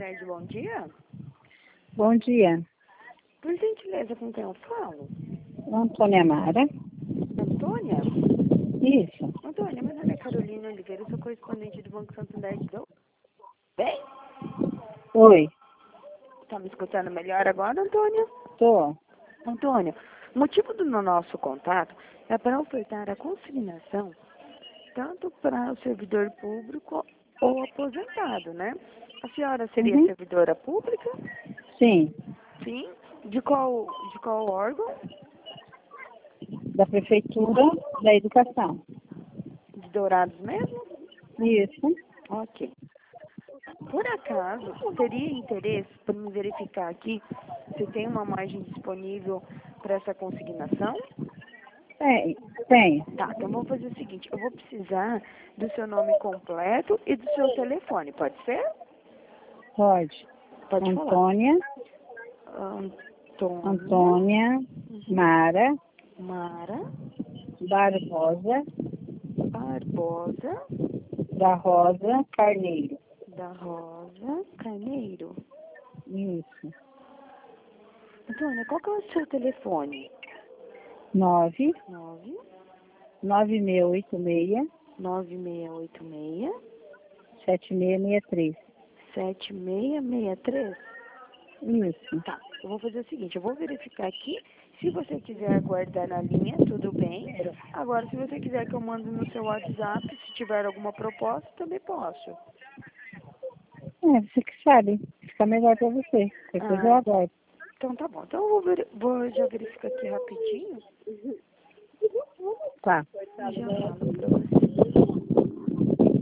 Cicred, bom dia. Bom dia. Por gentileza, com quem eu falo? Antônia Mara. Antônia? Isso. Antônia, meu nome é Carolina Oliveira, eu sou correspondente do Banco Santander de Dom. Bem? Oi. Tá me escutando melhor agora, Antônia? Tô. Antônia, o motivo do nosso contato é para ofertar a consignação tanto para o servidor público ou aposentado, né? A senhora seria Uhum. servidora pública? Sim. Sim. De qual órgão? Da Prefeitura da Educação. De Dourados mesmo? Isso. Ok. Por acaso, teria interesse para me verificar aqui se tem uma margem disponível para essa consignação? Tem. Tá, então vamos fazer o seguinte, eu vou precisar do seu nome completo e do seu telefone, pode ser? Pode. Pode falar. Antônia Mara Mara Barbosa Barbosa da Rosa Carneiro. Carneiro. Isso. Antônia, qual que é o seu telefone? 9 9 9686 9686 7663. 7663? Isso. Tá, eu vou fazer o seguinte, eu vou verificar aqui. Se você quiser aguardar na linha, tudo bem. Agora, se você quiser que eu mande no seu WhatsApp, se tiver alguma proposta, também posso. Você que sabe. Fica melhor pra você. Depois eu aguardo. Então tá bom. Então eu vou já verificar aqui rapidinho Tá. e já falo pra você.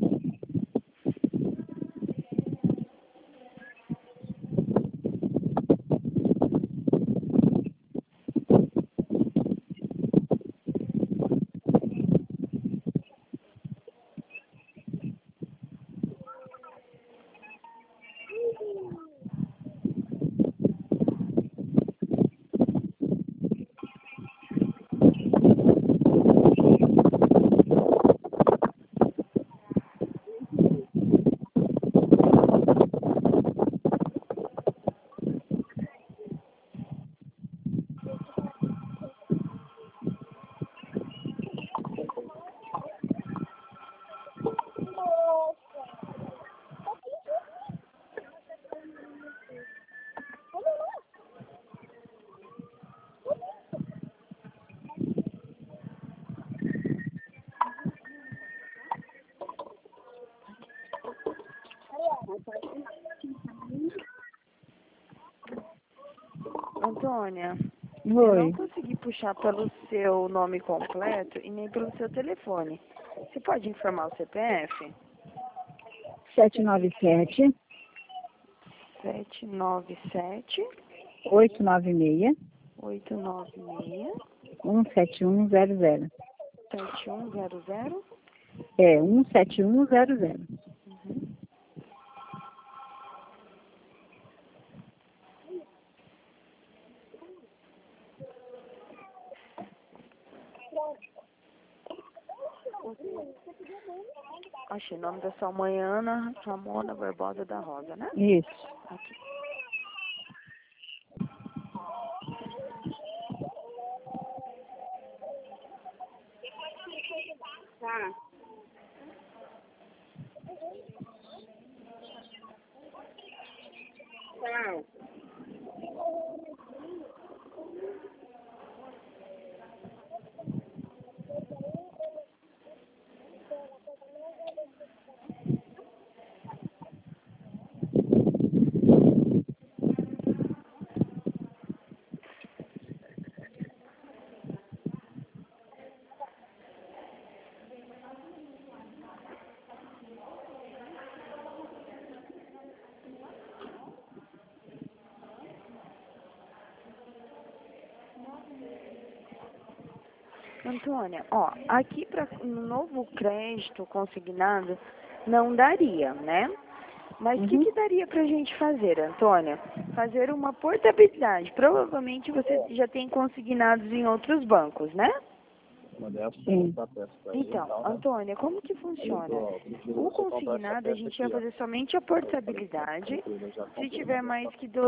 Antônia, eu não Oi. consegui puxar pelo seu nome completo e nem pelo seu telefone. Você pode informar o CPF? 797 797 896 896 17100. 7100. 17100. Uhum. Achei o nome da sua mãe, Ana Ramona Barbosa da Rosa, né? Isso. Aqui. Tá. Tchau. Antônia, ó, aqui para no novo crédito consignado não daria, né? Mas o que daria pra gente fazer, Antônia? Fazer uma portabilidade. Provavelmente você já tem consignados em outros bancos, né? Sim. Então, Antônia, como que funciona? O consignado, a gente vai fazer somente a portabilidade. Se tiver mais que